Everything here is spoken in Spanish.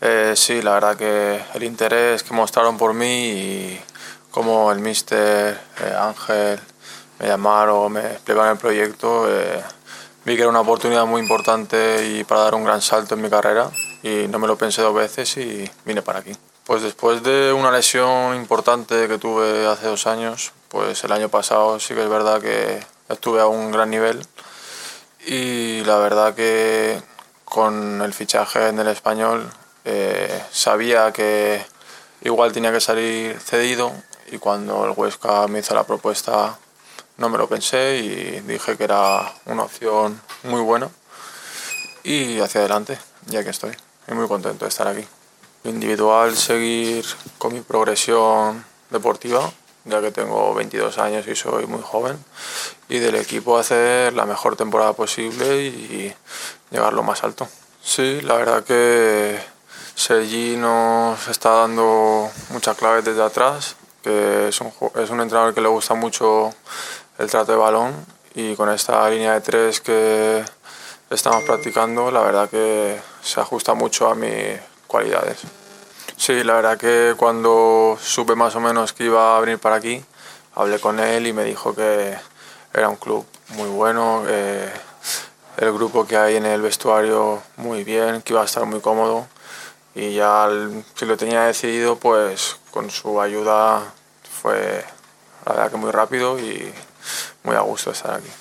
Sí, la verdad que el interés que mostraron por mí y como el míster Ángel me llamaron, me explicaron el proyecto, vi que era una oportunidad muy importante y para dar un gran salto en mi carrera y no me lo pensé dos veces y vine para aquí. Pues después de una lesión importante que tuve hace 2 años, pues el año pasado sí que es verdad que estuve a un gran nivel y la verdad que con el fichaje en el Español sabía que igual tenía que salir cedido y cuando el Huesca me hizo la propuesta no me lo pensé y dije que era una opción muy buena y hacia adelante, ya que estoy. Estoy muy contento de estar aquí. Individual, seguir con mi progresión deportiva, ya que tengo 22 años y soy muy joven, y del equipo hacer la mejor temporada posible y llegar lo más alto. Sí, la verdad que Sergi nos está dando muchas claves desde atrás, que es un entrenador que le gusta mucho el trato de balón y con esta línea de tres que estamos practicando, la verdad que se ajusta mucho a mis cualidades. Sí, la verdad que cuando supe más o menos que iba a venir para aquí, hablé con él y me dijo que era un club muy bueno, el grupo que hay en el vestuario muy bien, que iba a estar muy cómodo y ya si lo tenía decidido, pues con su ayuda fue la verdad que muy rápido y muy a gusto estar aquí.